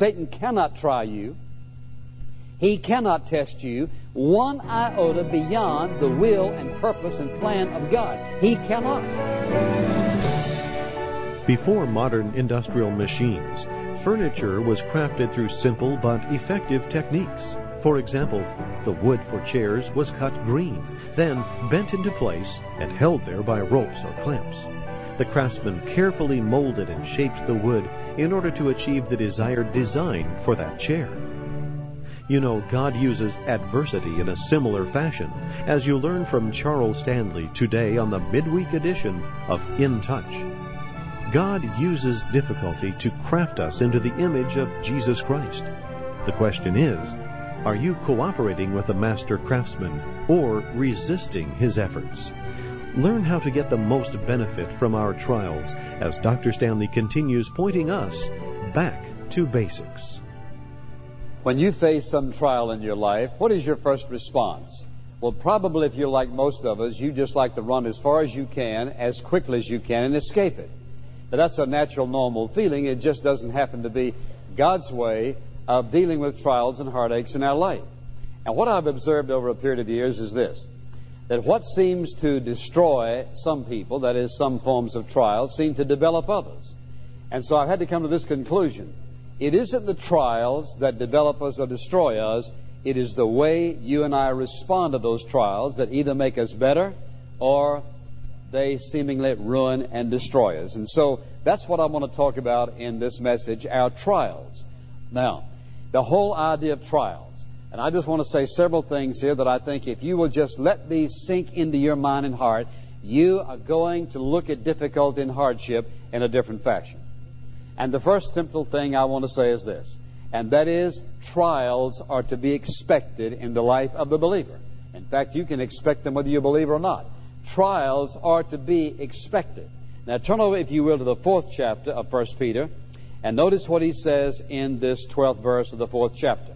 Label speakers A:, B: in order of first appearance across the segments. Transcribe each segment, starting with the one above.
A: Satan cannot try you. He cannot test you one iota beyond the will and purpose and plan of God. He cannot.
B: Before modern industrial machines, furniture was crafted through simple but effective techniques. For example, the wood for chairs was cut green, then bent into place and held there by ropes or clamps. The craftsman carefully molded and shaped the wood in order to achieve the desired design for that chair. You know, God uses adversity in a similar fashion, as you learn from Charles Stanley today on the midweek edition of In Touch. God uses difficulty to craft us into the image of Jesus Christ. The question is, are you cooperating with the master craftsman or resisting his efforts? Learn how to get the most benefit from our trials as Dr. Stanley continues pointing us back to basics.
A: When you face some trial in your life, what is your first response? Well, probably if you're like most of us, you just like to run as far as you can, as quickly as you can, and escape it. But that's a natural, normal feeling. It just doesn't happen to be God's way of dealing with trials and heartaches in our life. And what I've observed over a period of years is this, that what seems to destroy some people, that is, some forms of trials, seem to develop others. And so I've had to come to this conclusion. It isn't the trials that develop us or destroy us. It is the way you and I respond to those trials that either make us better or they seemingly ruin and destroy us. And so that's what I want to talk about in this message, our trials. Now, the whole idea of trials. And I just want to say several things here that I think if you will just let these sink into your mind and heart, you are going to look at difficulty and hardship in a different fashion. And the first simple thing I want to say is this, and that is trials are to be expected in the life of the believer. In fact, you can expect them whether you believe or not. Trials are to be expected. Now turn over, if you will, to the 4th chapter of 1 Peter, and notice what he says in this 12th verse of the 4th chapter.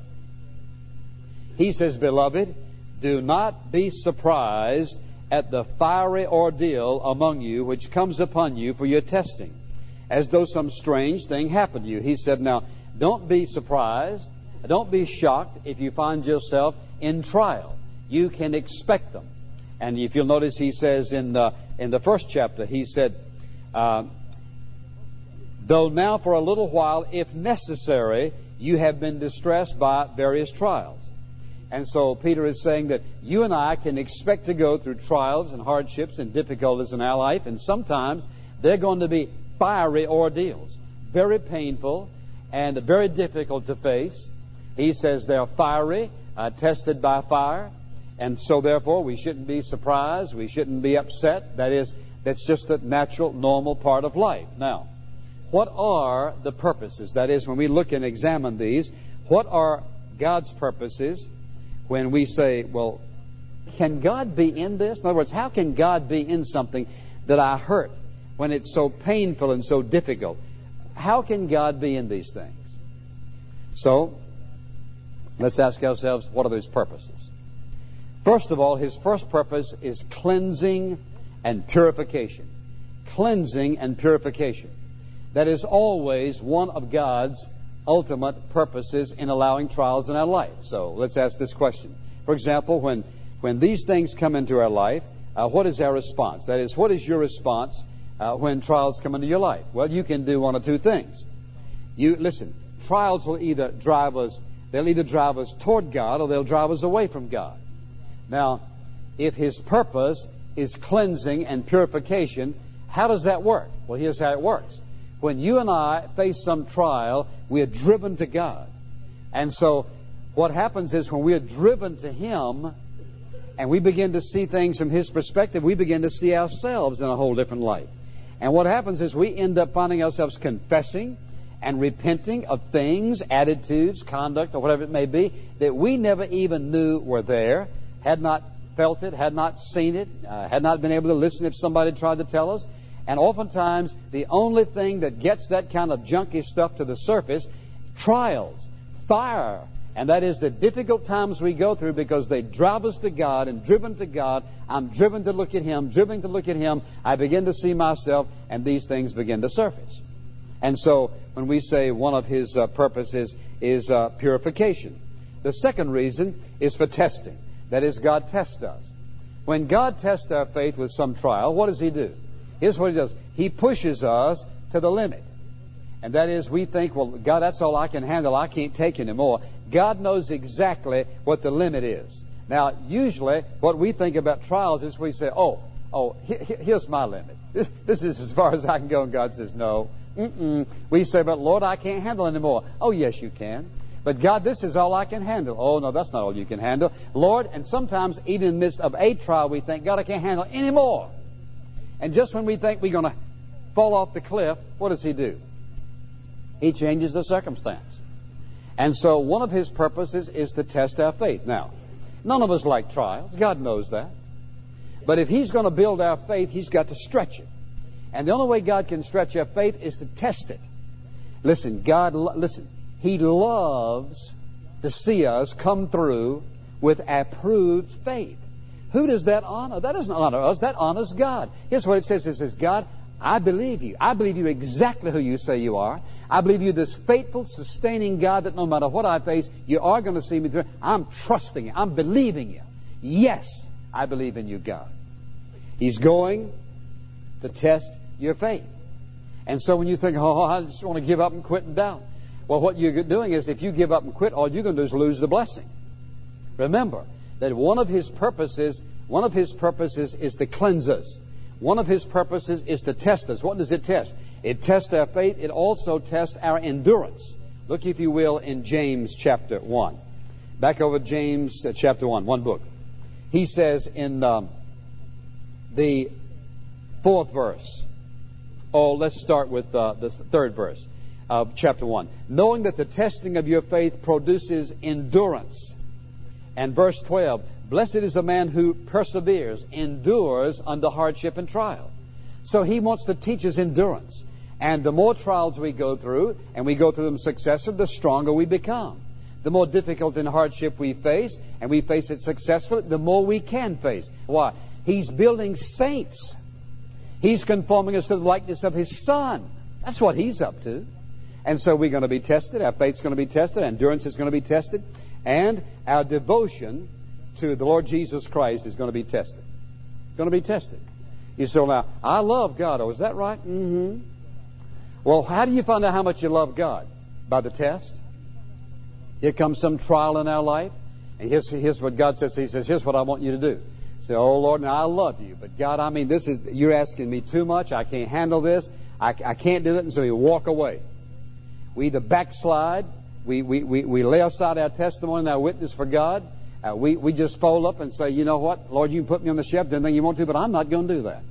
A: He says, "Beloved, do not be surprised at the fiery ordeal among you which comes upon you for your testing, as though some strange thing happened to you." He said, now, don't be surprised, don't be shocked if you find yourself in trial. You can expect them. And if you'll notice, he says in the 1st chapter, he said, though now for a little while, if necessary, you have been distressed by various trials. And so Peter is saying that you and I can expect to go through trials and hardships and difficulties in our life, and sometimes they're going to be fiery ordeals, very painful and very difficult to face. He says they're fiery, tested by fire, and so therefore we shouldn't be surprised, we shouldn't be upset. That's just the natural, normal part of life. Now, what are the purposes? That is, when we look and examine these, what are God's purposes when we say, well, can God be in this? In other words, how can God be in something that I hurt when it's so painful and so difficult? How can God be in these things? So, let's ask ourselves, what are those purposes? First of all, His first purpose is cleansing and purification. Cleansing and purification. That is always one of God's ultimate purposes in allowing trials in our life. So let's ask this question. For example, when these things come into our life, what is our response? That is, what is your response when trials come into your life? Well, you can do one of two things. Listen, trials will either drive us toward God or they'll drive us away from God. Now, if His purpose is cleansing and purification, how does that work? Well, here's how it works. When you and I face some trial, we are driven to God. And so what happens is when we are driven to Him and we begin to see things from His perspective, we begin to see ourselves in a whole different light. And what happens is we end up finding ourselves confessing and repenting of things, attitudes, conduct, or whatever it may be, that we never even knew were there, had not felt it, had not seen it, had not been able to listen if somebody tried to tell us. And oftentimes, the only thing that gets that kind of junky stuff to the surface, trials, fire, and that is the difficult times we go through because they drive us to God, and driven to God, I'm driven to look at Him, driven to look at Him, I begin to see myself, and these things begin to surface. And so when we say one of His purposes is purification. The second reason is for testing. That is, God tests us. When God tests our faith with some trial, what does He do? Here's what He does. He pushes us to the limit. And that is, we think, well, God, that's all I can handle. I can't take anymore. God knows exactly what the limit is. Now, usually, what we think about trials is we say, here's my limit. This is as far as I can go. And God says, no. We say, but Lord, I can't handle anymore. Oh, yes, you can. But God, this is all I can handle. Oh, no, that's not all you can handle. Lord, and sometimes even in the midst of a trial, we think, God, I can't handle anymore. And just when we think we're going to fall off the cliff, what does He do? He changes the circumstance. And so one of His purposes is to test our faith. Now, none of us like trials. God knows that. But if He's going to build our faith, He's got to stretch it. And the only way God can stretch our faith is to test it. Listen, He loves to see us come through with approved faith. Who does that honor? That doesn't honor us. That honors God. Here's what it says. It says, God, I believe you. I believe you exactly who you say you are. I believe you this faithful, sustaining God that no matter what I face, you are going to see me through. I'm trusting you. I'm believing you. Yes, I believe in you, God. He's going to test your faith. And so when you think, I just want to give up and quit and doubt. Well, what you're doing is if you give up and quit, all you're going to do is lose the blessing. Remember that one of His purposes is to cleanse us. One of His purposes is to test us. What does it test? It tests our faith. It also tests our endurance. Look, if you will, in James chapter 1. Back over James chapter 1, one book. He says in the 4th verse. Oh, let's start with the 3rd verse of chapter 1. Knowing that the testing of your faith produces endurance. And verse 12. Blessed is the man who perseveres, endures under hardship and trial. So He wants to teach us endurance. And the more trials we go through, and we go through them successfully, the stronger we become. The more difficult and hardship we face, and we face it successfully, the more we can face. Why? He's building saints. He's conforming us to the likeness of His Son. That's what He's up to. And so we're going to be tested. Our faith's going to be tested. Our endurance is going to be tested. And our devotion to the Lord Jesus Christ is going to be tested. It's going to be tested. You say, now, I love God. Oh, is that right? Mm-hmm. Well, how do you find out how much you love God? By the test. Here comes some trial in our life. And here's what God says. He says, here's what I want you to do. Say, oh, Lord, now I love you. But God, I mean, you're asking me too much. I can't handle this. I can't do it. And so we walk away. We either backslide. We lay aside our testimony and our witness for God. We just fold up and say, you know what, Lord, you can put me on the shelf, do anything you want to, but I'm not going to do that.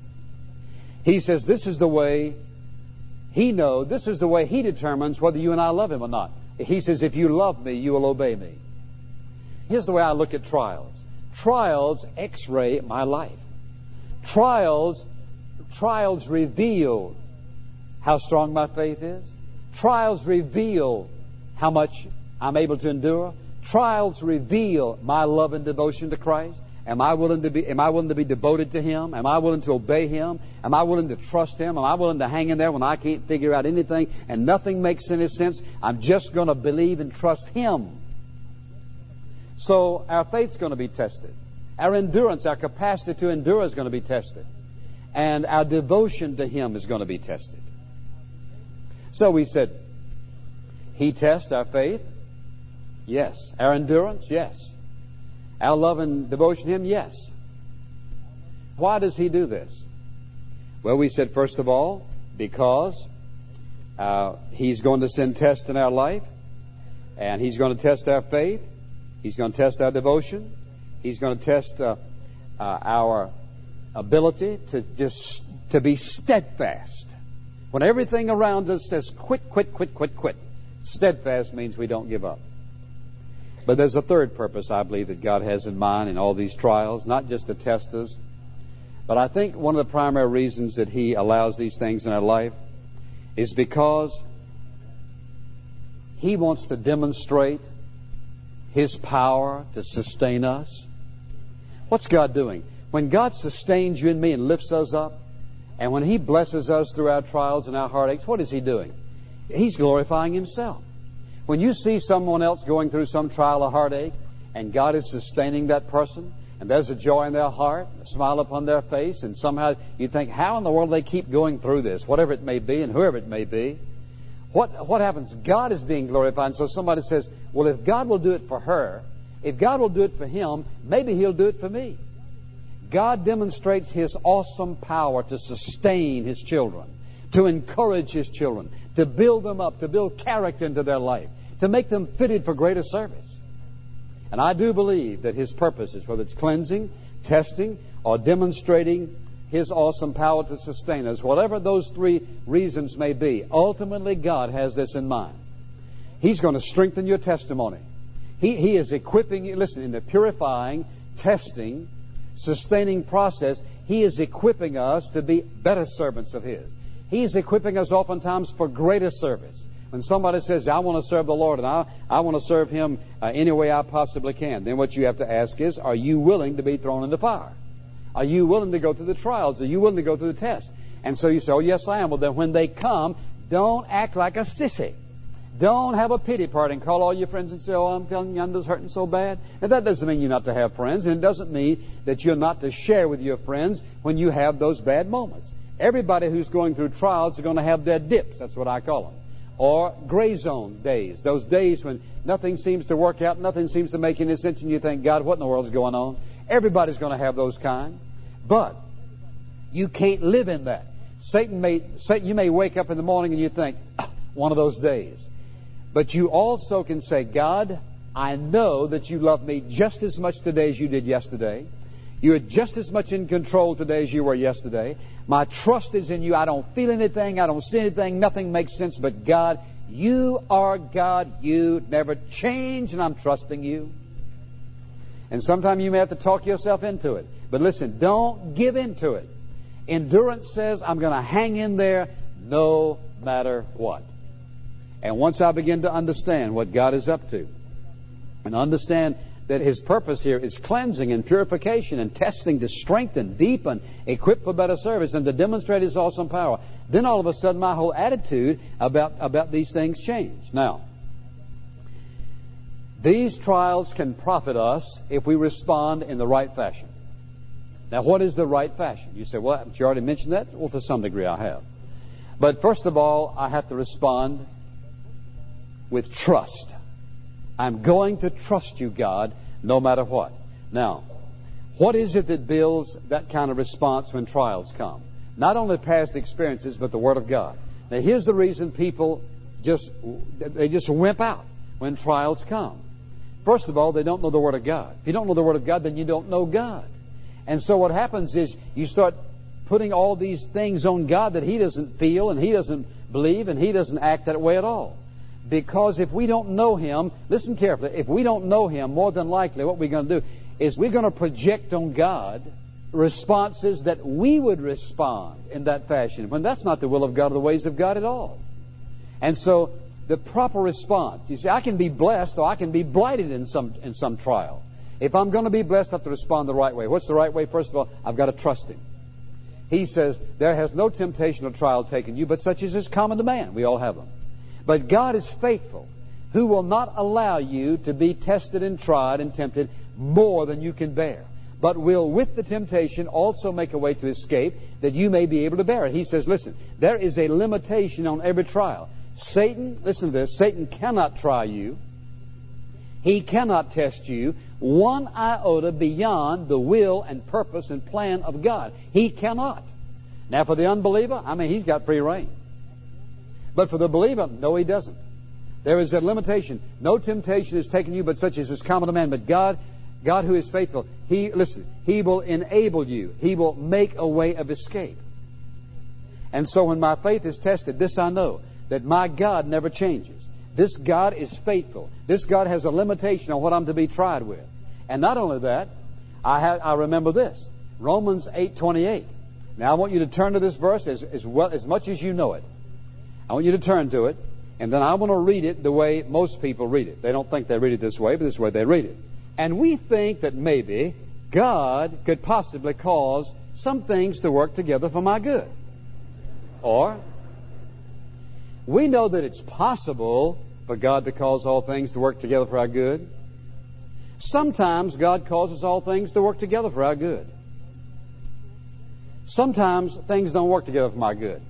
A: He says this is the way He knows, this is the way He determines whether you and I love Him or not. He says, if you love me, you will obey me. Here's the way I look at trials. Trials x-ray my life. Trials reveal how strong my faith is. Trials reveal how much I'm able to endure. Trials reveal my love and devotion to Christ. Am I willing to be devoted to Him? Am I willing to obey Him? Am I willing to trust Him? Am I willing to hang in there when I can't figure out anything and nothing makes any sense? I'm just going to believe and trust Him. So our faith's going to be tested. Our endurance, our capacity to endure is going to be tested. And our devotion to Him is going to be tested. So we said, He tests our faith. Yes. Our endurance? Yes. Our love and devotion to Him? Yes. Why does He do this? Well, we said, first of all, because He's going to send tests in our life, and He's going to test our faith. He's going to test our devotion. He's going to test our ability to be steadfast. When everything around us says quit. Steadfast means we don't give up. But there's a third purpose, I believe, that God has in mind in all these trials, not just to test us. But I think one of the primary reasons that He allows these things in our life is because He wants to demonstrate His power to sustain us. What's God doing? When God sustains you and me and lifts us up, And when He blesses us through our trials and our heartaches, what is He doing? He's glorifying Himself. When you see someone else going through some trial or heartache, and God is sustaining that person, and there's a joy in their heart, a smile upon their face, and somehow you think, how in the world do they keep going through this, whatever it may be and whoever it may be? What happens? God is being glorified. And so somebody says, well, if God will do it for her, if God will do it for him, maybe He'll do it for me. God demonstrates His awesome power to sustain His children, to encourage His children, to build them up, to build character into their life, to make them fitted for greater service. And I do believe that His purposes, whether it's cleansing, testing, or demonstrating His awesome power to sustain us, whatever those three reasons may be, ultimately God has this in mind. He's going to strengthen your testimony. He is equipping you. Listen, in the purifying, testing, sustaining process, He is equipping us to be better servants of His. He is equipping us oftentimes for greater service. When somebody says, I want to serve the Lord and I want to serve Him any way I possibly can, then what you have to ask is, are you willing to be thrown into fire? Are you willing to go through the trials? Are you willing to go through the test? And so you say, oh, yes, I am. Well, then when they come, don't act like a sissy. Don't have a pity party and call all your friends and say, oh, I'm telling you, I'm just hurting so bad. And that doesn't mean you're not to have friends, and it doesn't mean that you're not to share with your friends when you have those bad moments. Everybody who's going through trials are going to have their dips. That's what I call them. Or gray zone days. Those days when nothing seems to work out, nothing seems to make any sense, and you think, God, what in the world's going on? Everybody's going to have those kind. But you can't live in that. You may wake up in the morning and you think, one of those days. But you also can say, God, I know that you love me just as much today as you did yesterday. You are just as much in control today as you were yesterday. My trust is in you. I don't feel anything. I don't see anything. Nothing makes sense. But God, you are God. You never change, and I'm trusting you. And sometimes you may have to talk yourself into it. But listen, don't give in to it. Endurance says, I'm going to hang in there no matter what. And once I begin to understand what God is up to, and understand that His purpose here is cleansing and purification and testing to strengthen, deepen, equip for better service, and to demonstrate His awesome power, then all of a sudden my whole attitude about these things change. Now, these trials can profit us if we respond in the right fashion. Now, what is the right fashion? You say, well, haven't you already mentioned that? Well, to some degree I have. But first of all, I have to respond with trust. I'm going to trust you, God, no matter what. Now, what is it that builds that kind of response when trials come? Not only past experiences, but the Word of God. Now, here's the reason people just wimp out when trials come. First of all, they don't know the Word of God. If you don't know the Word of God, then you don't know God. And so what happens is you start putting all these things on God that He doesn't feel and He doesn't believe and He doesn't act that way at all. Because if we don't know Him, listen carefully, if we don't know Him, more than likely what we're going to do is we're going to project on God responses that we would respond in that fashion, when that's not the will of God or the ways of God at all. And so the proper response, you see, I can be blessed or I can be blighted in some trial. If I'm going to be blessed, I have to respond the right way. What's the right way? First of all, I've got to trust Him. He says, there has no temptation or trial taken you, but such as is common to man. We all have them. But God is faithful, who will not allow you to be tested and tried and tempted more than you can bear, but will with the temptation also make a way to escape, that you may be able to bear it. He says, listen, there is a limitation on every trial. Satan, listen to this, Satan cannot try you. He cannot test you one iota beyond the will and purpose and plan of God. He cannot. Now, for the unbeliever, he's got free reign. But for the believer, no, he doesn't. There is a limitation. No temptation is taken you, but such as is common to man. But God who is faithful, He will enable you. He will make a way of escape. And so when my faith is tested, this I know, that my God never changes. This God is faithful. This God has a limitation on what I'm to be tried with. And not only that, I remember this, Romans 8:28. Now I want you to turn to this verse as much as you know it. I want you to turn to it, and then I want to read it the way most people read it. They don't think they read it this way, but this is the way they read it. And we think that maybe God could possibly cause some things to work together for my good. Or, we know that it's possible for God to cause all things to work together for our good. Sometimes God causes all things to work together for our good. Sometimes things don't work together for my good.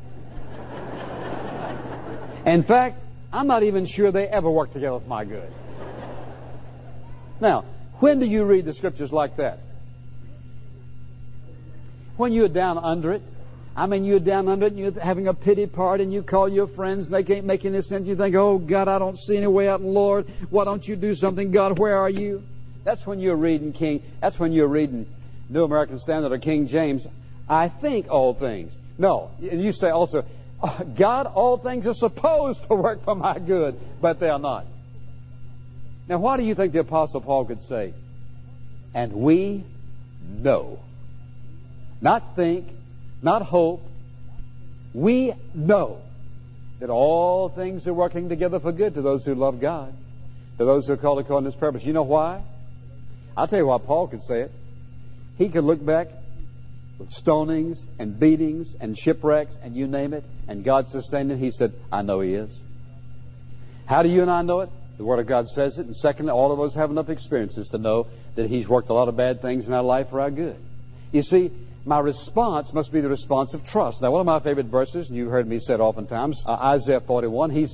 A: In fact, I'm not even sure they ever work together for my good. Now, when do you read the Scriptures like that? When you're down under it. I mean, you're down under it and you're having a pity party and you call your friends and they can't make any sense. You think, oh, God, I don't see any way out. And Lord, why don't you do something? God, where are you? That's when you're reading New American Standard or King James. I think all things. No, you say also, oh, God, all things are supposed to work for my good, but they are not. Now, why do you think the Apostle Paul could say, and we know, not think, not hope, we know that all things are working together for good to those who love God, to those who are called according to His purpose. You know why? I'll tell you why Paul could say it. He could look back with stonings and beatings and shipwrecks and you name it, and God sustained it. He said, I know He is. How do you and I know it? The Word of God says it. And secondly, all of us have enough experiences to know that He's worked a lot of bad things in our life for our good. You see, my response must be the response of trust. Now, one of my favorite verses, and you've heard me say it oftentimes, Isaiah 41, he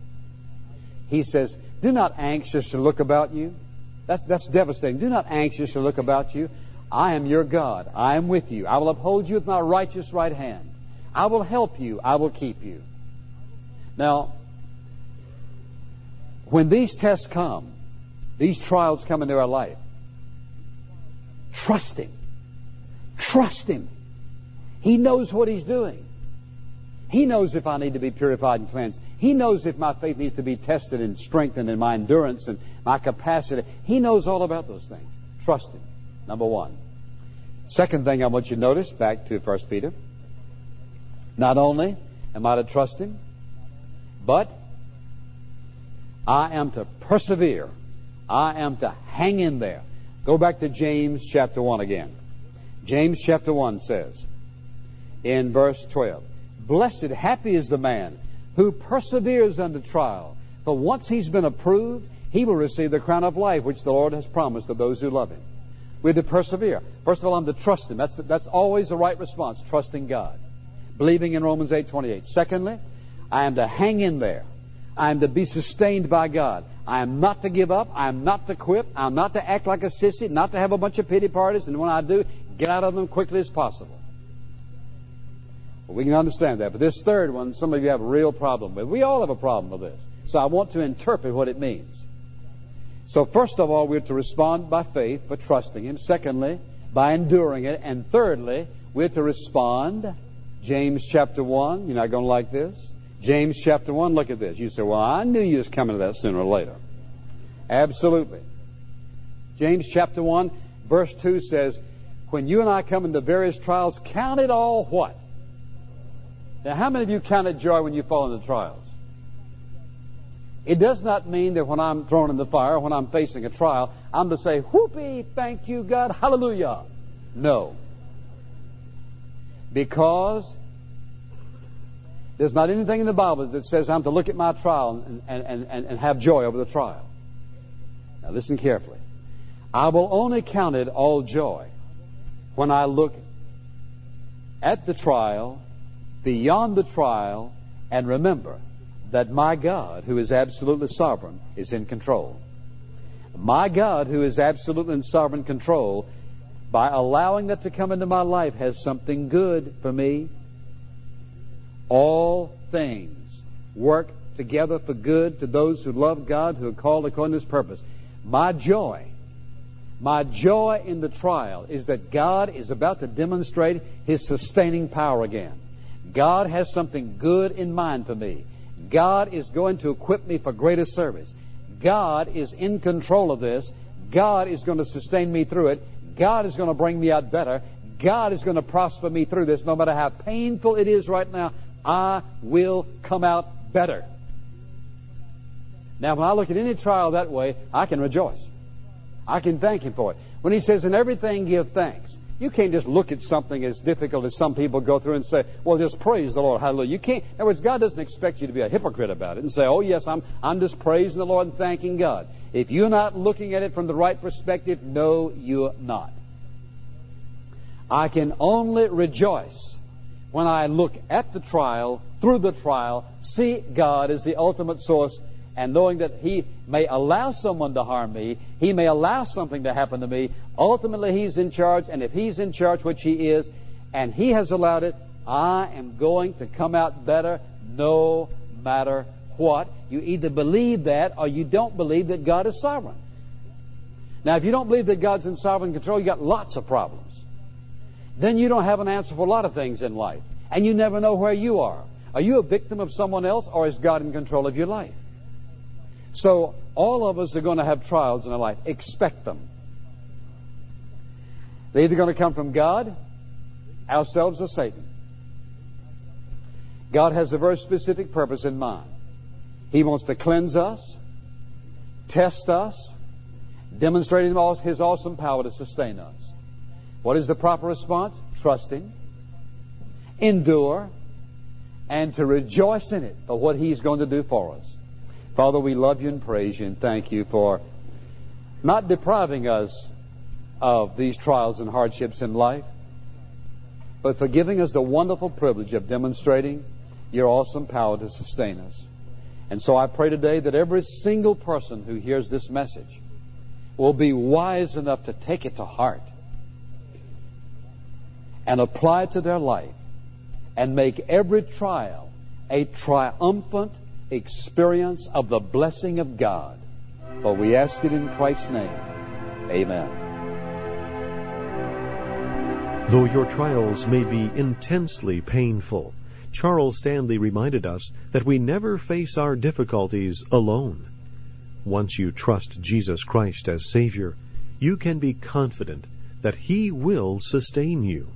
A: says, do not anxious to look about you. That's devastating. Do not anxious to look about you. I am your God. I am with you. I will uphold you with my righteous right hand. I will help you. I will keep you. Now, when these tests come, these trials come into our life, trust Him. Trust Him. He knows what He's doing. He knows if I need to be purified and cleansed. He knows if my faith needs to be tested and strengthened in my endurance and my capacity. He knows all about those things. Trust Him. Number one. Second thing I want you to notice, back to 1 Peter. Not only am I to trust Him, but I am to persevere. I am to hang in there. Go back to James chapter 1 again. James chapter 1 says, in verse 12, blessed, happy is the man who perseveres under trial. For once he's been approved, he will receive the crown of life which the Lord has promised to those who love Him. We're to persevere. First of all, I'm to trust Him. That's always the right response, trusting God. Believing in Romans 8:28. Secondly, I am to hang in there. I am to be sustained by God. I am not to give up. I am not to quit. I am not to act like a sissy, not to have a bunch of pity parties, and when I do, get out of them quickly as possible. Well, we can understand that. But this third one, some of you have a real problem with. We all have a problem with this. So I want to interpret what it means. So first of all, we're to respond by faith, by trusting Him. Secondly, by enduring it. And thirdly, we're to respond. James chapter 1. You're not going to like this. James chapter 1, look at this. You say, well, I knew you was coming to that sooner or later. Absolutely. James chapter 1, verse 2 says, when you and I come into various trials, count it all what? Now, how many of you counted joy when you fall into trials? It does not mean that when I'm thrown in the fire, when I'm facing a trial, I'm to say, whoopee, thank you, God, hallelujah. No. Because there's not anything in the Bible that says I'm to look at my trial and have joy over the trial. Now listen carefully. I will only count it all joy when I look at the trial, beyond the trial, and remember that my God, who is absolutely sovereign, is in control. My God, who is absolutely in sovereign control, by allowing that to come into my life, has something good for me. All things work together for good to those who love God, who are called according to His purpose. My joy in the trial is that God is about to demonstrate His sustaining power again. God has something good in mind for me. God is going to equip me for greater service. God is in control of this. God is going to sustain me through it. God is going to bring me out better. God is going to prosper me through this. No matter how painful it is right now, I will come out better. Now, when I look at any trial that way, I can rejoice. I can thank Him for it. When He says, in everything give thanks, You can't just look at something as difficult as some people go through and say, well, just praise the Lord, hallelujah. You can't. In other words, God doesn't expect you to be a hypocrite about it and say, oh, yes, I'm just praising the Lord and thanking God. If you're not looking at it from the right perspective, no, you're not. I can only rejoice when I look at the trial, through the trial, see God as the ultimate source, and knowing that He may allow someone to harm me, He may allow something to happen to me. Ultimately, He's in charge, and if He's in charge, which He is, and He has allowed it, I am going to come out better no matter what. You either believe that or you don't believe that God is sovereign. Now, if you don't believe that God's in sovereign control, you've got lots of problems. Then you don't have an answer for a lot of things in life, and you never know where you are. Are you a victim of someone else, or is God in control of your life? So all of us are going to have trials in our life. Expect them. They're either going to come from God, ourselves, or Satan. God has a very specific purpose in mind. He wants to cleanse us, test us, demonstrating His awesome power to sustain us. What is the proper response? Trust Him, endure, and to rejoice in it for what He's going to do for us. Father, we love You and praise You and thank You for not depriving us of these trials and hardships in life, but for giving us the wonderful privilege of demonstrating Your awesome power to sustain us. And so I pray today that every single person who hears this message will be wise enough to take it to heart and apply it to their life and make every trial a triumphant experience of the blessing of God. For we ask it in Christ's name. Amen.
B: Though your trials may be intensely painful, Charles Stanley reminded us that we never face our difficulties alone. Once you trust Jesus Christ as Savior, you can be confident that He will sustain you.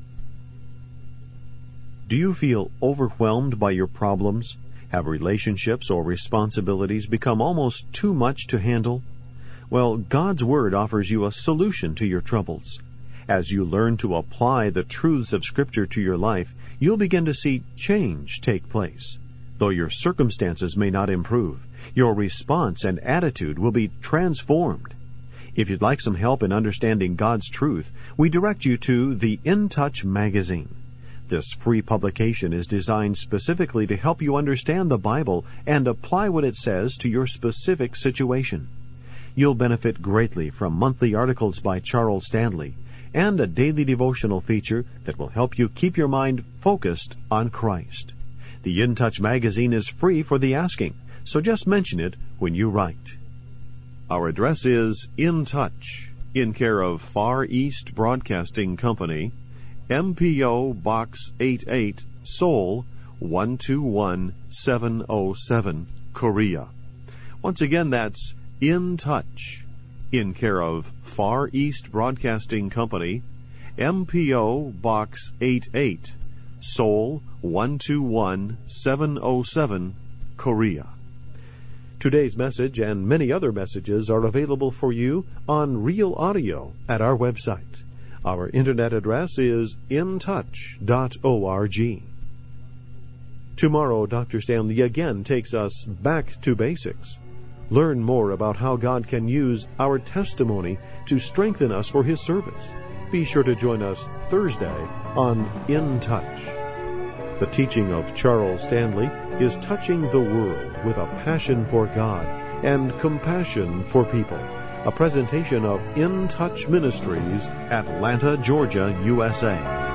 B: Do you feel overwhelmed by your problems? Have relationships or responsibilities become almost too much to handle? Well, God's Word offers you a solution to your troubles. As you learn to apply the truths of Scripture to your life, you'll begin to see change take place. Though your circumstances may not improve, your response and attitude will be transformed. If you'd like some help in understanding God's truth, we direct you to the In Touch magazine. This free publication is designed specifically to help you understand the Bible and apply what it says to your specific situation. You'll benefit greatly from monthly articles by Charles Stanley and a daily devotional feature that will help you keep your mind focused on Christ. The In Touch magazine is free for the asking, so just mention it when you write. Our address is In Touch, in care of Far East Broadcasting Company, MPO Box 88, Seoul 121707, Korea. Once again, that's In Touch, in care of Far East Broadcasting Company, MPO Box 88, Seoul 121707, Korea. Today's message and many other messages are available for you on Real Audio at our website. Our internet address is intouch.org. Tomorrow, Dr. Stanley again takes us back to basics. Learn more about how God can use our testimony to strengthen us for His service. Be sure to join us Thursday on In Touch. The teaching of Charles Stanley is touching the world with a passion for God and compassion for people. A presentation of In Touch Ministries, Atlanta, Georgia, USA.